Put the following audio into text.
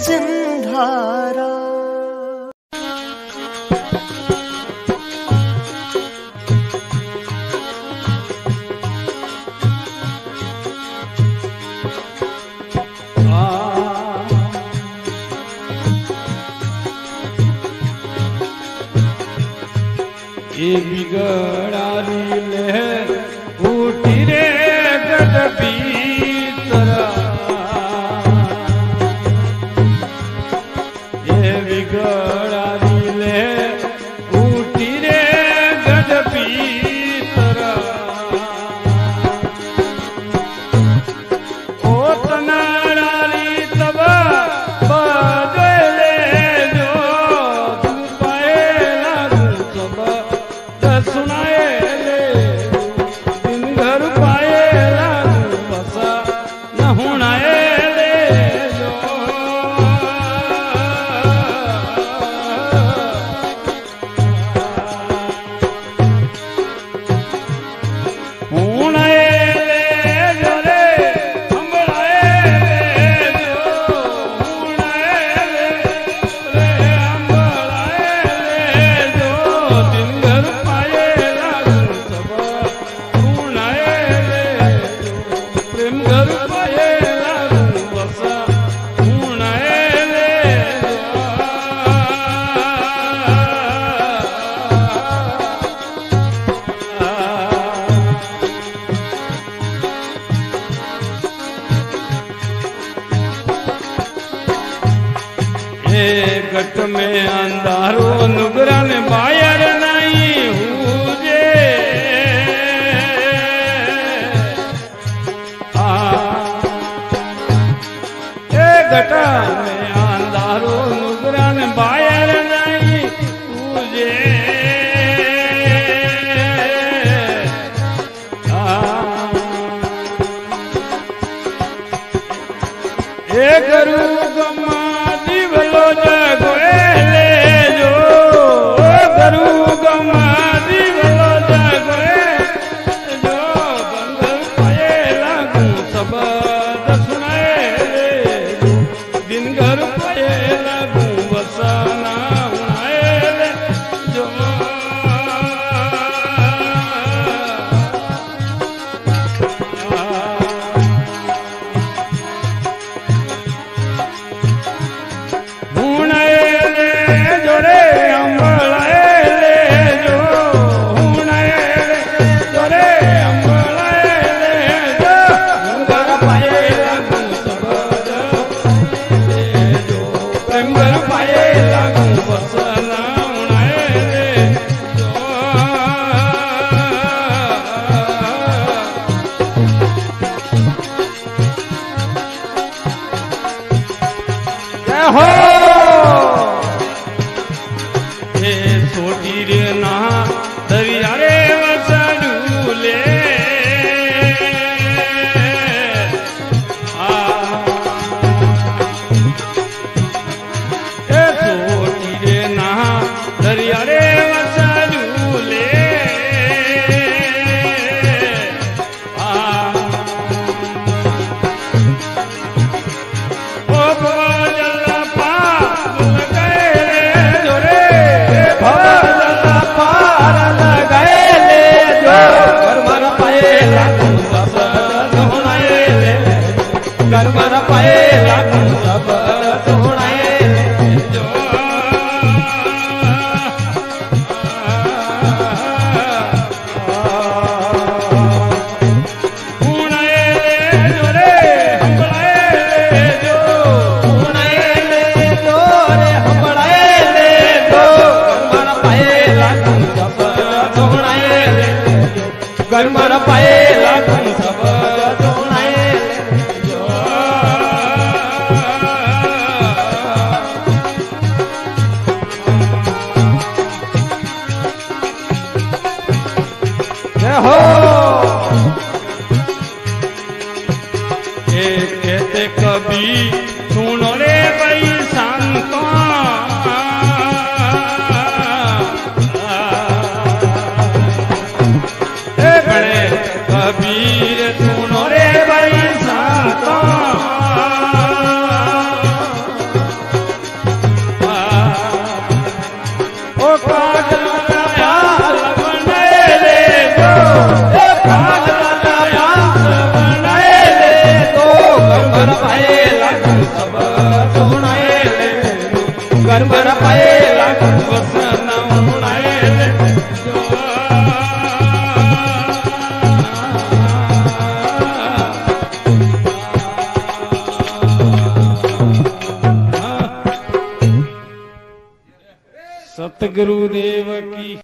भजनधारा। ये बिगड़ारी लहर उठी रे गद भीतरा, ये बिगड़ारी लहर उठी रे गद भीतरा। ओ तनाड़ी तब बदले जो तुम पाए लागू सब सुनाए ले, दिन घर पाए लागू बसा न हुणाए ले जो। हुणाए ले जो रे हंबड़ाए ले जो, हुणाए ले हंबड़ाए ले जो, दिन घर पाए लागू सब हुणाए ले जो, प्रेम घर पाए लागू बसा हुणाए ले जो। ये गट में अंधारो नुगरा ने बायर नहीं हुजे, ये गटा में अंधारो नुगरा ने बायर नहीं हुजे। ये गुरु गमा दिवलो जगोए ले जो, गुरु गमा दिवलो जगोए जो, बंधन पाए लागू सब सुनाए ले जो, दिन घर पाए लागू बसा ना हुणाए ले जो। हुणाए ले जो रे हंबड़ाए ले जो, हुणाए ले जो रे हंबड़ाए ले जो, घर पाए लागू सब ले जो, प्रेम घर पाए लागू बसना हुणाए ले जो। जय हो ये छोटी रे ना दरिया रे वसडूले, ये छोटी रे ना दरिया रे वसडूले। ओ भजल पार गए जो रे, भजल पार गए ले जो, कर्मर पाए लागू सब सुनाए ले, कर्मर पाए लागू सब सुनाए ले जो। हुणाए ले जो रे हंबड़ाए ले जो, हुणाए ले जो रे हंबड़ाए ले जो, कर्मर पाए लागू सब सुनाए ले जो, कर्मर पाए लागू सब सुनाए ले जो। जय हो ये कहते कभी सुनो रे भाई संतो, ए बड़े कबीर सुनो रे भाई संतो, सतगुरुदेव की